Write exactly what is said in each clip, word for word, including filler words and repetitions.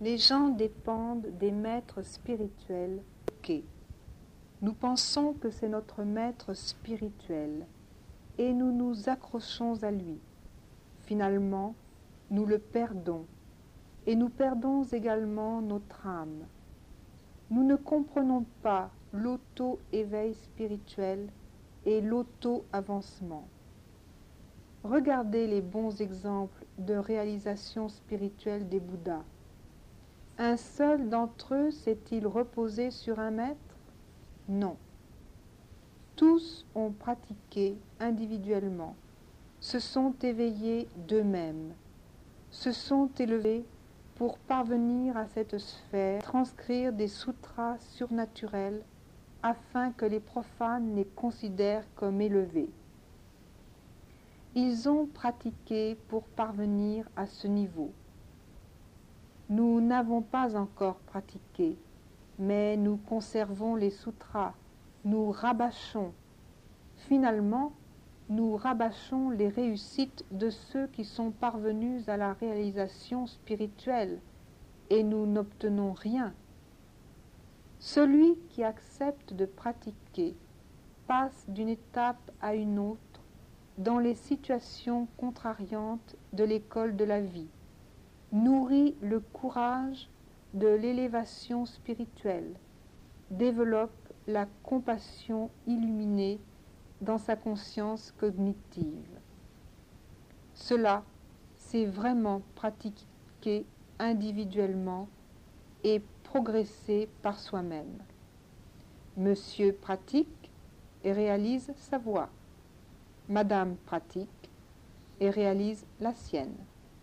Les gens dépendent des maîtres spirituels. Ok. Nous pensons que c'est notre maître spirituel et nous nous accrochons à lui. Finalement, nous le perdons et nous perdons également notre âme. Nous ne comprenons pas l'auto-éveil spirituel et l'auto-avancement. Regardez les bons exemples de réalisation spirituelle des Bouddhas. Un seul d'entre eux s'est-il reposé sur un maître? Non. Tous ont pratiqué individuellement, se sont éveillés d'eux-mêmes, se sont élevés pour parvenir à cette sphère, transcrire des sutras surnaturels afin que les profanes les considèrent comme élevés. Ils ont pratiqué pour parvenir à ce niveau. Nous n'avons pas encore pratiqué, mais nous conservons les sutras, nous rabâchons. Finalement, nous rabâchons les réussites de ceux qui sont parvenus à la réalisation spirituelle et nous n'obtenons rien. Celui qui accepte de pratiquer passe d'une étape à une autre dans les situations contrariantes de l'école de la vie, nourrit le courage de l'élévation spirituelle, développe la compassion illuminée dans sa conscience cognitive. Cela, c'est vraiment pratiquer individuellement et progresser par soi-même. Monsieur pratique et réalise sa voie. Madame pratique et réalise la sienne.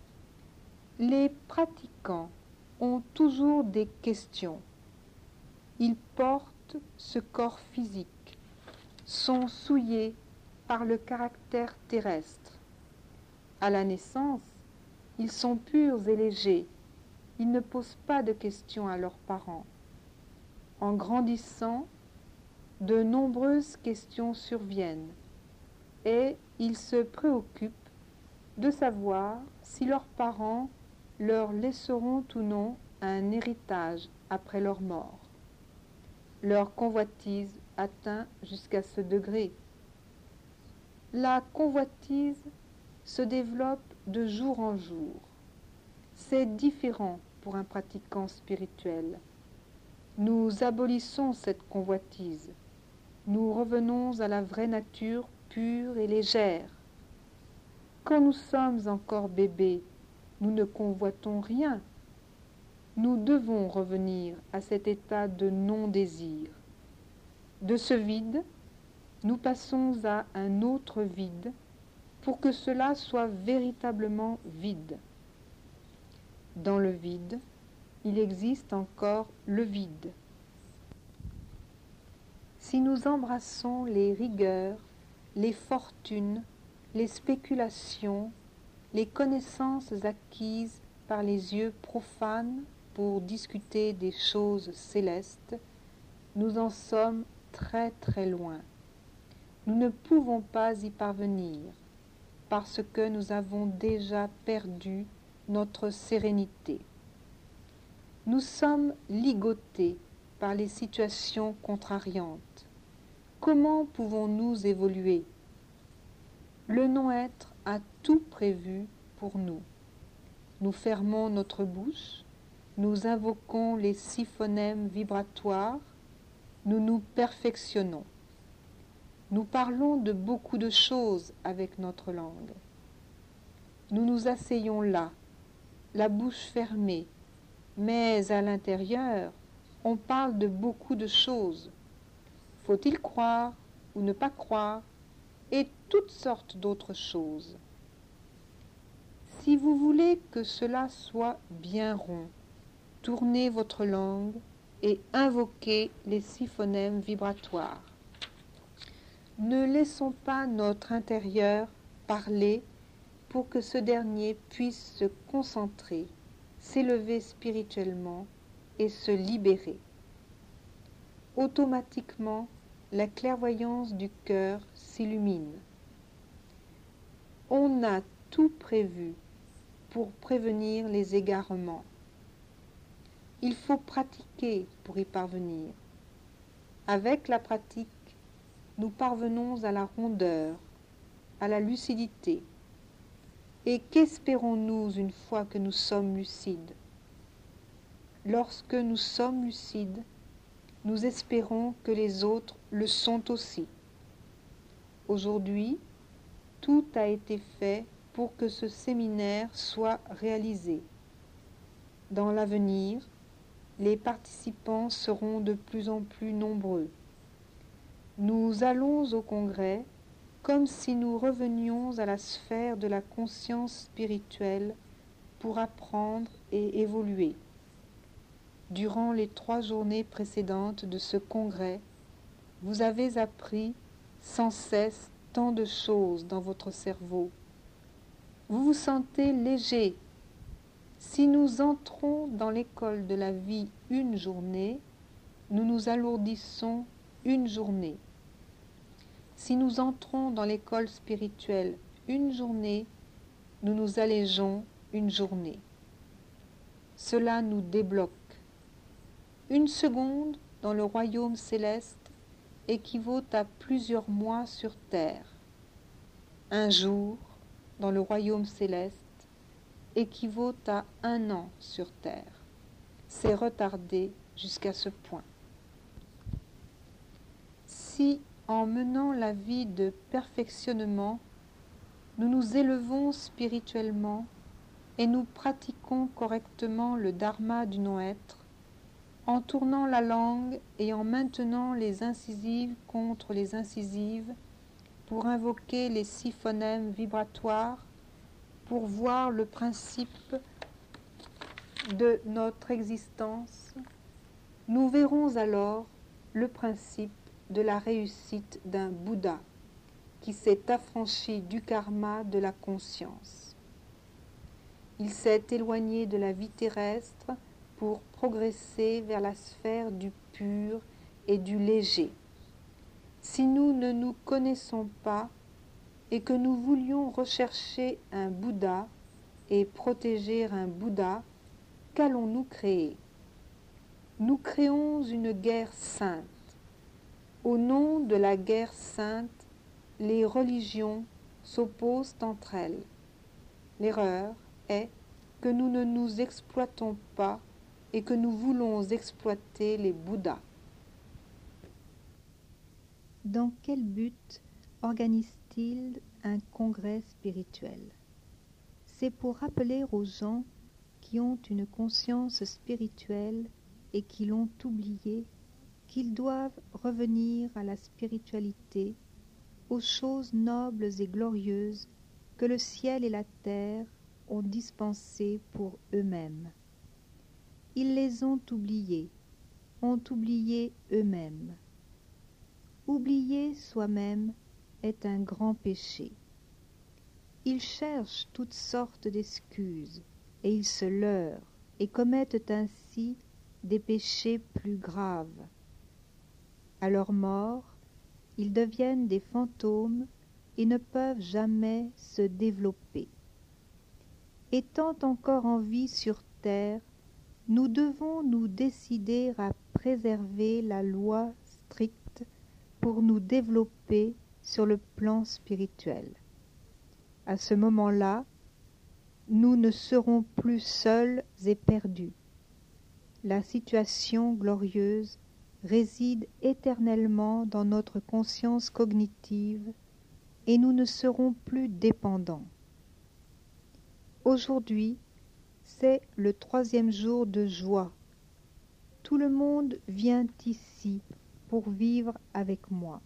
Les pratiquants ont toujours des questions. Ils portent ce corps physique, sont souillés par le caractère terrestre. À la naissance, ils sont purs et légers. Ils ne posent pas de questions à leurs parents. En grandissant, de nombreuses questions surviennent et ils se préoccupent de savoir si leurs parents leur laisseront ou non un héritage après leur mort. Leur convoitise atteint jusqu'à ce degré. La convoitise se développe de jour en jour. C'est différent pour un pratiquant spirituel. Nous abolissons cette convoitise. Nous revenons à la vraie nature pure et légère. Quand nous sommes encore bébés, nous ne convoitons rien. Nous devons revenir à cet état de non-désir. De ce vide, nous passons à un autre vide pour que cela soit véritablement vide. Dans le vide, il existe encore le vide. Si nous embrassons les rigueurs, les fortunes, les spéculations, les connaissances acquises par les yeux profanes pour discuter des choses célestes, nous en sommes très très loin. Nous ne pouvons pas y parvenir parce que nous avons déjà perdu notre sérénité. Nous sommes ligotés par les situations contrariantes. Comment pouvons-nous évoluer? Le non-être a tout prévu pour nous. Nous fermons notre bouche, nous invoquons les six phonèmes vibratoires, nous nous perfectionnons. Nous parlons de beaucoup de choses avec notre langue. Nous nous asseyons là, la bouche fermée, mais à l'intérieur, on parle de beaucoup de choses. Faut-il croire ou ne pas croire, et toutes sortes d'autres choses. Si vous voulez que cela soit bien rond, tournez votre langue et invoquez les six phonèmes vibratoires. Ne laissons pas notre intérieur parler pour que ce dernier puisse se concentrer, s'élever spirituellement et se libérer. Automatiquement, la clairvoyance du cœur s'illumine. On a tout prévu pour prévenir les égarements. Il faut pratiquer pour y parvenir. Avec la pratique, nous parvenons à la rondeur, à la lucidité. Et qu'espérons-nous une fois que nous sommes lucides? Lorsque nous sommes lucides, nous espérons que les autres le sont aussi. Aujourd'hui, tout a été fait pour que ce séminaire soit réalisé. Dans l'avenir, les participants seront de plus en plus nombreux. Nous allons au congrès comme si nous revenions à la sphère de la conscience spirituelle pour apprendre et évoluer. Durant les trois journées précédentes de ce congrès, vous avez appris sans cesse tant de choses dans votre cerveau. Vous vous sentez léger. Si nous entrons dans l'école de la vie une journée, nous nous alourdissons une journée. Si nous entrons dans l'école spirituelle une journée, nous nous allégeons une journée. Cela nous débloque. Une seconde dans le royaume céleste équivaut à plusieurs mois sur terre. Un jour dans le royaume céleste équivaut à un an sur terre. C'est retardé jusqu'à ce point. Si, en menant la vie de perfectionnement, nous nous élevons spirituellement et nous pratiquons correctement le dharma du non-être, en tournant la langue et en maintenant les incisives contre les incisives pour invoquer les six phonèmes vibratoires, pour voir le principe de notre existence, nous verrons alors le principe de la réussite d'un Bouddha qui s'est affranchi du karma de la conscience. Il s'est éloigné de la vie terrestre pour progresser vers la sphère du pur et du léger. Si nous ne nous connaissons pas et que nous voulions rechercher un Bouddha et protéger un Bouddha, qu'allons-nous créer? Nous créons une guerre sainte. Au nom de la guerre sainte, les religions s'opposent entre elles. L'erreur est que nous ne nous exploitons pas et que nous voulons exploiter les Bouddhas. Dans quel but organise-t-il un congrès spirituel? C'est pour rappeler aux gens qui ont une conscience spirituelle et qui l'ont oubliée qu'ils doivent revenir à la spiritualité, aux choses nobles et glorieuses que le ciel et la terre ont dispensées pour eux-mêmes. Ils les ont oubliées, ont oublié eux-mêmes. Oublier soi-même est un grand péché. Ils cherchent toutes sortes d'excuses et ils se leurrent et commettent ainsi des péchés plus graves. À leur mort, ils deviennent des fantômes et ne peuvent jamais se développer. Étant encore en vie sur terre, nous devons nous décider à préserver la loi stricte pour nous développer sur le plan spirituel. À ce moment-là, nous ne serons plus seuls et perdus. La situation glorieuse réside éternellement dans notre conscience cognitive et nous ne serons plus dépendants. Aujourd'hui, c'est le troisième jour de joie. Tout le monde vient ici pour vivre avec moi.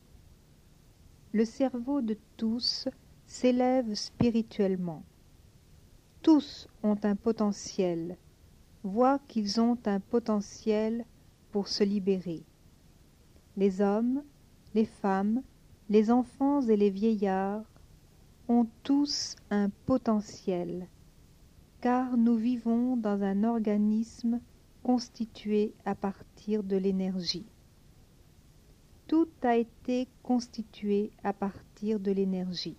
Le cerveau de tous s'élève spirituellement. Tous ont un potentiel, voient qu'ils ont un potentiel pour se libérer. Les hommes, les femmes, les enfants et les vieillards ont tous un potentiel, car nous vivons dans un organisme constitué à partir de l'énergie. Tout a été constitué à partir de l'énergie.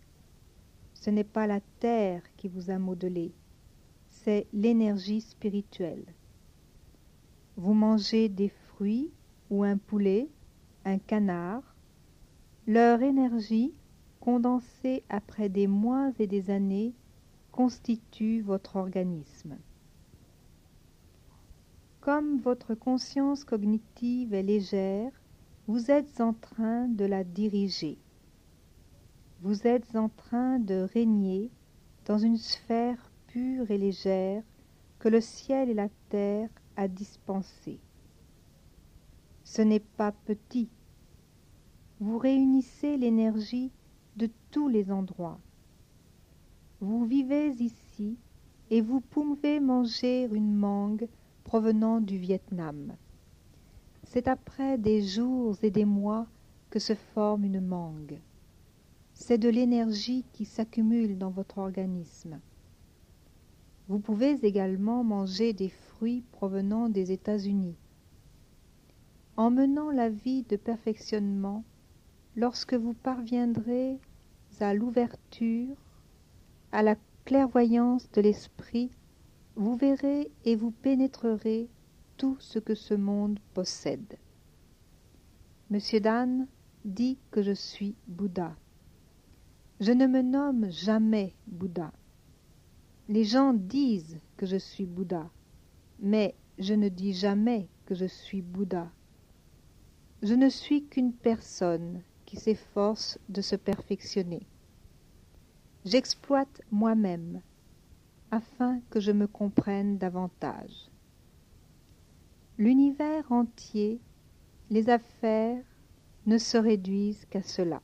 Ce n'est pas la terre qui vous a modelé, c'est l'énergie spirituelle. vous mangez des fruits ou un poulet, un canard, leur énergie, condensée après des mois et des années, constitue votre organisme. Comme votre conscience cognitive est légère, vous êtes en train de la diriger. Vous êtes en train de régner dans une sphère pure et légère que le ciel et la terre a dispensée. Ce n'est pas petit. Vous réunissez l'énergie de tous les endroits. Vous vivez ici et vous pouvez manger une mangue provenant du Vietnam. C'est après des jours et des mois que se forme une mangue. C'est de l'énergie qui s'accumule dans votre organisme. Vous pouvez également manger des fruits provenant des États-Unis. En menant la vie de perfectionnement, lorsque vous parviendrez à l'ouverture, à la clairvoyance de l'esprit, vous verrez et vous pénétrerez tout ce que ce monde possède. Monsieur Dan dit que je suis Bouddha. Je ne me nomme jamais Bouddha. Les gens disent que je suis Bouddha, mais je ne dis jamais que je suis Bouddha. Je ne suis qu'une personne qui s'efforce de se perfectionner. J'exploite moi-même afin que je me comprenne davantage. L'univers entier, les affaires, ne se réduisent qu'à cela.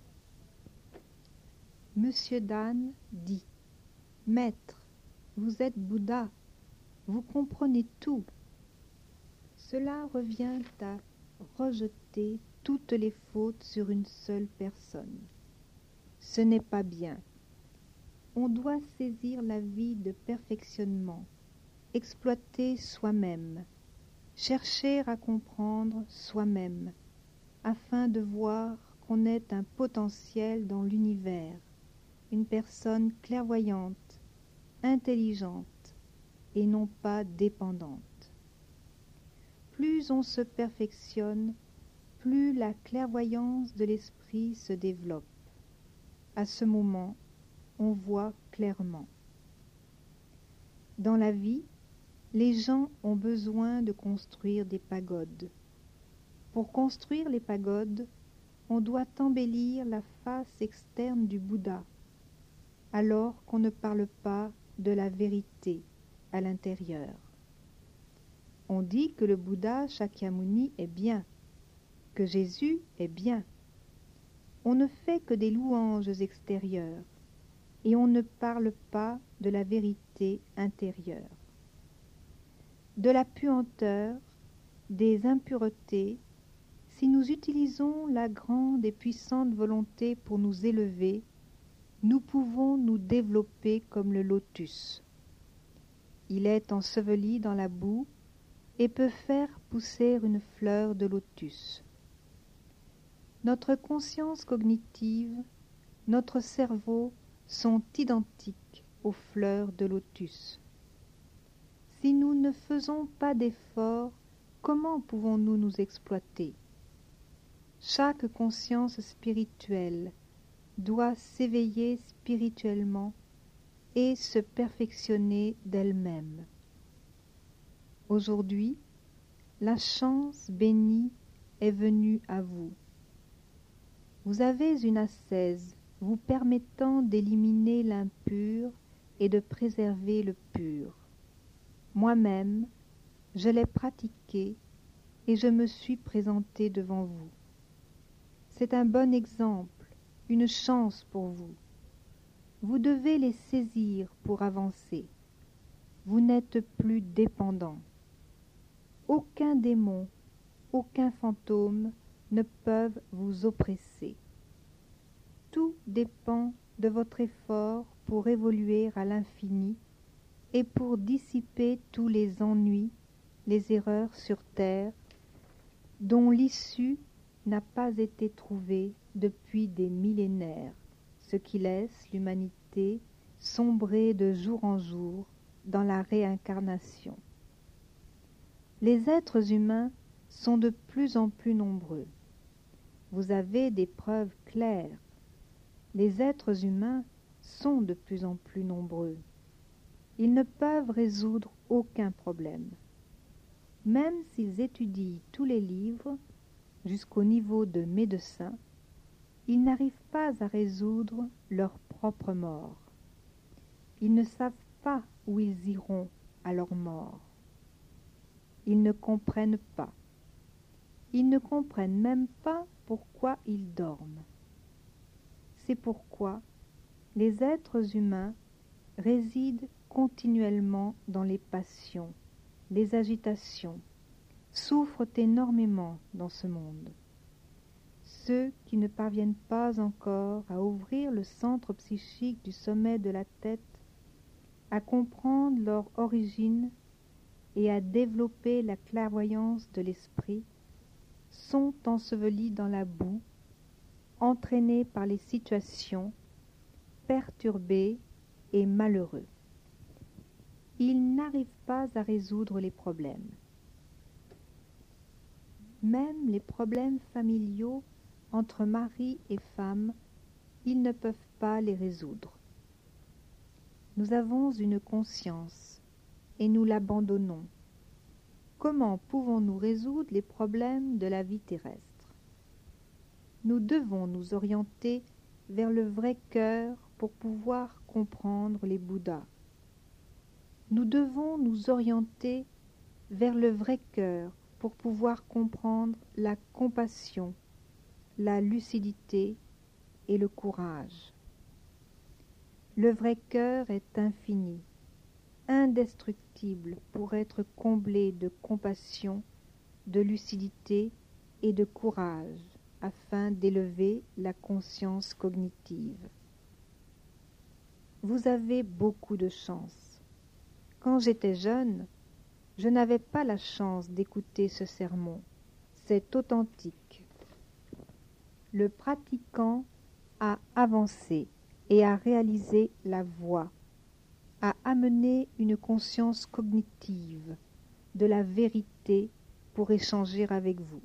Monsieur Dan dit « Maître, vous êtes Bouddha, vous comprenez tout. » Cela revient à rejeter toutes les fautes sur une seule personne. Ce n'est pas bien. On doit saisir la vie de perfectionnement, exploiter soi-même, chercher à comprendre soi-même, afin de voir qu'on est un potentiel dans l'univers, une personne clairvoyante, intelligente et non pas dépendante. Plus on se perfectionne, plus la clairvoyance de l'esprit se développe. À ce moment, on voit clairement. Dans la vie, les gens ont besoin de construire des pagodes. Pour construire les pagodes, on doit embellir la face externe du Bouddha, alors qu'on ne parle pas de la vérité à l'intérieur. On dit que le Bouddha Shakyamuni est bien, que Jésus est bien. On ne fait que des louanges extérieures et on ne parle pas de la vérité intérieure. De la puanteur, des impuretés, si nous utilisons la grande et puissante volonté pour nous élever, nous pouvons nous développer comme le lotus. Il est enseveli dans la boue et peut faire pousser une fleur de lotus. Notre conscience cognitive, notre cerveau sont identiques aux fleurs de lotus. Si nous ne faisons pas d'efforts, comment pouvons-nous nous exploiter? Chaque conscience spirituelle doit s'éveiller spirituellement et se perfectionner d'elle-même. Aujourd'hui, la chance bénie est venue à vous. Vous avez une ascèse vous permettant d'éliminer l'impur et de préserver le pur. Moi-même, je l'ai pratiqué et je me suis présenté devant vous. C'est un bon exemple, une chance pour vous. Vous devez les saisir pour avancer. Vous n'êtes plus dépendant. Aucun démon, aucun fantôme ne peuvent vous oppresser. Tout dépend de votre effort pour évoluer à l'infini et pour dissiper tous les ennuis, les erreurs sur terre, dont l'issue n'a pas été trouvée depuis des millénaires, ce qui laisse l'humanité sombrer de jour en jour dans la réincarnation. Les êtres humains sont de plus en plus nombreux. Vous avez des preuves claires. Les êtres humains sont de plus en plus nombreux. Ils ne peuvent résoudre aucun problème. Même s'ils étudient tous les livres, jusqu'au niveau de médecin, ils n'arrivent pas à résoudre leur propre mort. Ils ne savent pas où ils iront à leur mort. Ils ne comprennent pas. Ils ne comprennent même pas pourquoi ils dorment. C'est pourquoi les êtres humains résident continuellement dans les passions, les agitations, souffrent énormément dans ce monde. Ceux qui ne parviennent pas encore à ouvrir le centre psychique du sommet de la tête, à comprendre leur origine et à développer la clairvoyance de l'esprit, sont ensevelis dans la boue, entraînés par les situations, perturbés et malheureux. Ils n'arrivent pas à résoudre les problèmes. Même les problèmes familiaux entre mari et femme, ils ne peuvent pas les résoudre. Nous avons une conscience et nous l'abandonnons. Comment pouvons-nous résoudre les problèmes de la vie terrestre? Nous devons nous orienter vers le vrai cœur pour pouvoir comprendre les Bouddhas. Nous devons nous orienter vers le vrai cœur pour pouvoir comprendre la compassion, la lucidité et le courage. Le vrai cœur est infini, indestructible pour être comblé de compassion, de lucidité et de courage afin d'élever la conscience cognitive. Vous avez beaucoup de chance. Quand j'étais jeune, je n'avais pas la chance d'écouter ce sermon. C'est authentique. Le pratiquant a avancé et a réalisé la voie, a amené une conscience cognitive de la vérité pour échanger avec vous.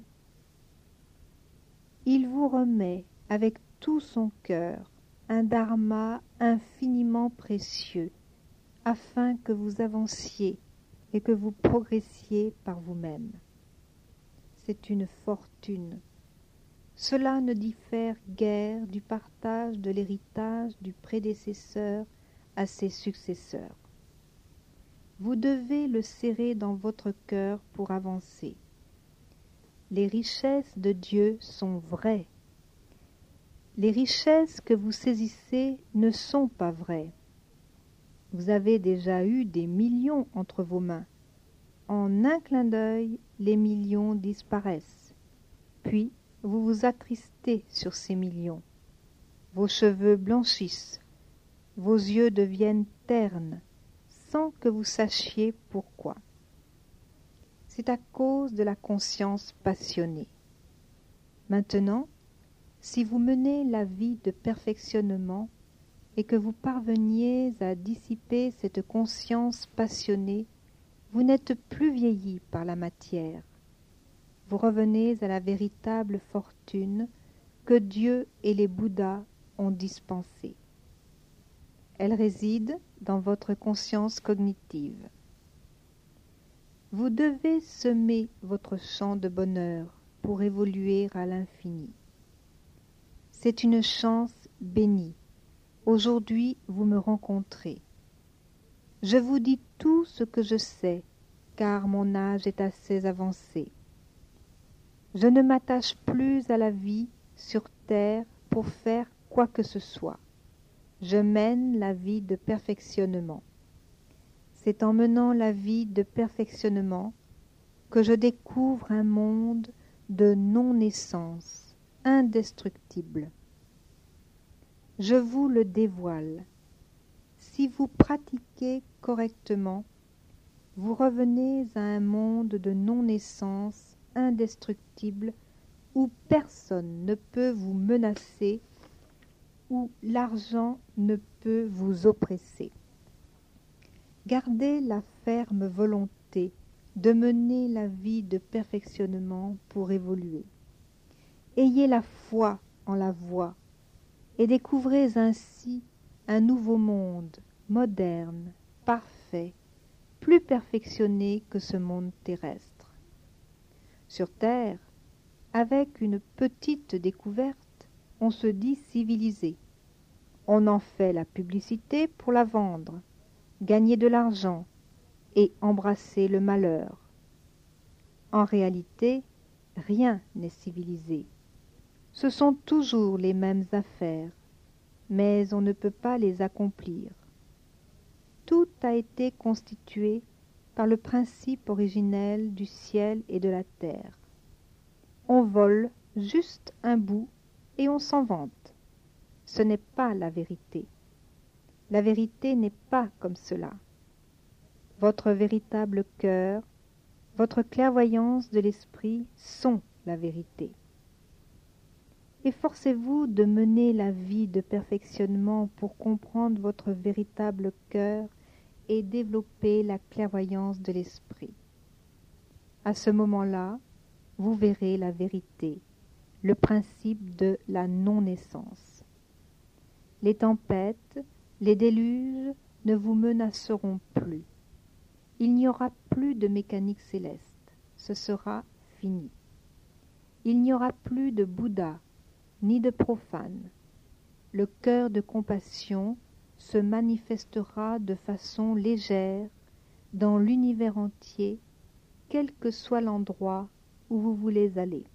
Il vous remet avec tout son cœur un dharma infiniment précieux afin que vous avanciez et que vous progressiez par vous-même. C'est une fortune. Cela ne diffère guère du partage de l'héritage du prédécesseur à ses successeurs. Vous devez le serrer dans votre cœur pour avancer. Les richesses de Dieu sont vraies. Les richesses que vous saisissez ne sont pas vraies. Vous avez déjà eu des millions entre vos mains. En un clin d'œil, les millions disparaissent. Puis, vous vous attristez sur ces millions. Vos cheveux blanchissent. Vos yeux deviennent ternes, sans que vous sachiez pourquoi. C'est à cause de la conscience passionnée. Maintenant, si vous menez la vie de perfectionnement et que vous parveniez à dissiper cette conscience passionnée, vous n'êtes plus vieilli par la matière. Vous revenez à la véritable fortune que Dieu et les Bouddhas ont dispensée. Elle réside dans votre conscience cognitive. Vous devez semer votre champ de bonheur pour évoluer à l'infini. C'est une chance bénie. Aujourd'hui, vous me rencontrez. Je vous dis tout ce que je sais, car mon âge est assez avancé. Je ne m'attache plus à la vie sur terre pour faire quoi que ce soit. Je mène la vie de perfectionnement. C'est en menant la vie de perfectionnement que je découvre un monde de non-naissance, indestructible. Je vous le dévoile. Si vous pratiquez correctement, vous revenez à un monde de non-naissance indestructible où personne ne peut vous menacer, où l'argent ne peut vous oppresser. Gardez la ferme volonté de mener la vie de perfectionnement pour évoluer. Ayez la foi en la voie et découvrez ainsi un nouveau monde, moderne, parfait, plus perfectionné que ce monde terrestre. Sur Terre, avec une petite découverte, on se dit civilisé. On en fait la publicité pour la vendre, gagner de l'argent et embrasser le malheur. En réalité, rien n'est civilisé. Ce sont toujours les mêmes affaires, mais on ne peut pas les accomplir. Tout a été constitué par le principe originel du ciel et de la terre. On vole juste un bout et on s'en vante. Ce n'est pas la vérité. La vérité n'est pas comme cela. Votre véritable cœur, votre clairvoyance de l'esprit sont la vérité. Efforcez-vous de mener la vie de perfectionnement pour comprendre votre véritable cœur et développer la clairvoyance de l'esprit. À ce moment-là, vous verrez la vérité, le principe de la non-naissance. Les tempêtes, les déluges ne vous menaceront plus. Il n'y aura plus de mécanique céleste, ce sera fini. Il n'y aura plus de Bouddha, ni de profane. Le cœur de compassion se manifestera de façon légère dans l'univers entier, quel que soit l'endroit où vous voulez aller.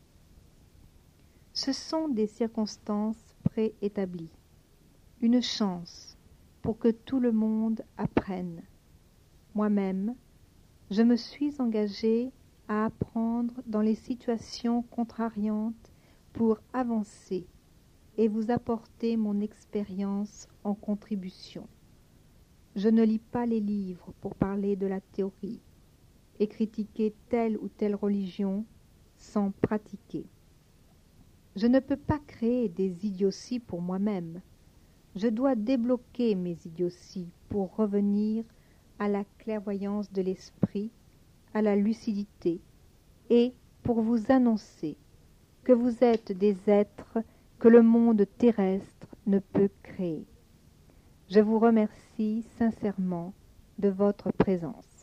Ce sont des circonstances préétablies, une chance pour que tout le monde apprenne. Moi-même, je me suis engagée à apprendre dans les situations contrariantes pour avancer et vous apporter mon expérience en contribution. Je ne lis pas les livres pour parler de la théorie et critiquer telle ou telle religion sans pratiquer. Je ne peux pas créer des idioties pour moi-même. Je dois débloquer mes idioties pour revenir à la clairvoyance de l'esprit, à la lucidité, et pour vous annoncer que vous êtes des êtres que le monde terrestre ne peut créer. Je vous remercie sincèrement de votre présence.